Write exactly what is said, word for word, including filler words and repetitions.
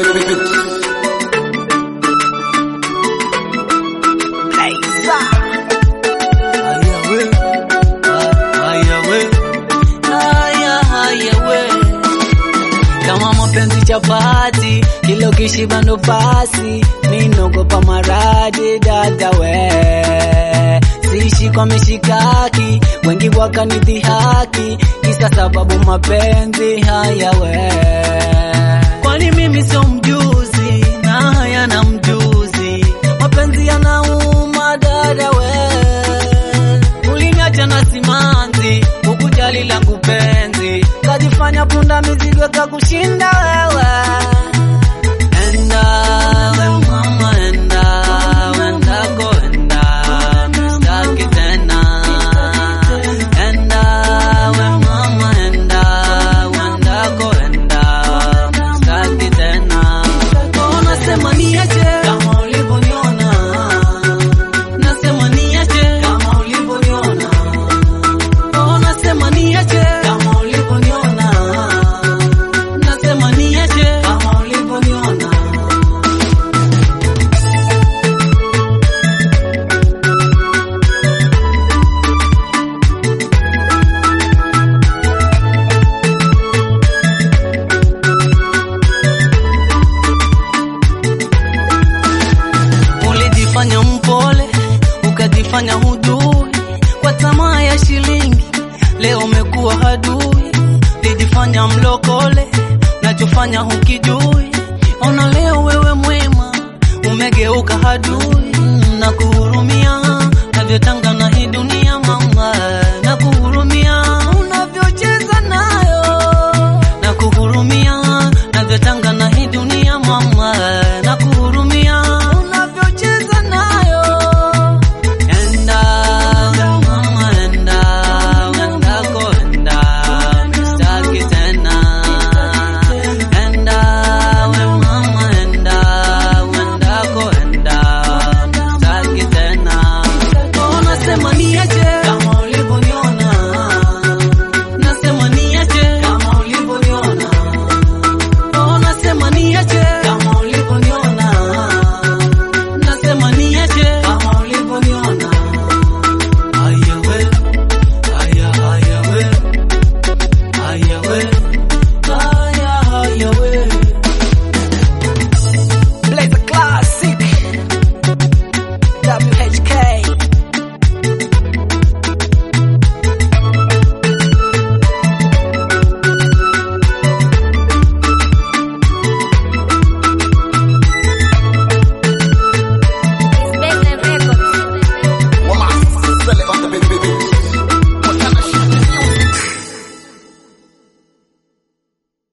Kama mapenzi chapati, kilo kishiba ndo pasi, minogopa maradi dada we. Siishi kwa mishikaki, wengi wakanidhihaki, kisa sababu mapenzi haya we. Kwani mimi sio mjuzi, na haya na mjuzi, mapenzi yanauma dada we. Uliniacha na simanzi, ukujali langu penzi, kajifanya punda mizigo kakushinda wewe. Enda we mama enda, wenda go enda, mistaki tena. Enda we mama enda, wenda go enda, mistaki tena. Unasema niache kama ulivyoniona, nasema niache kama ulivyoniona. Unasema niache kama ulivyoniona, nasema niache kama ulivyoniona. Ulijifanya mpole, ukajifanya hujui, kwa tamaa ya shilingi leo umekuwa hadui. Ulijifanya mlokole, nachofanya hukijui. Ona leo wewe mwema, umegeuka hadui. Na kuhurumia navyotanga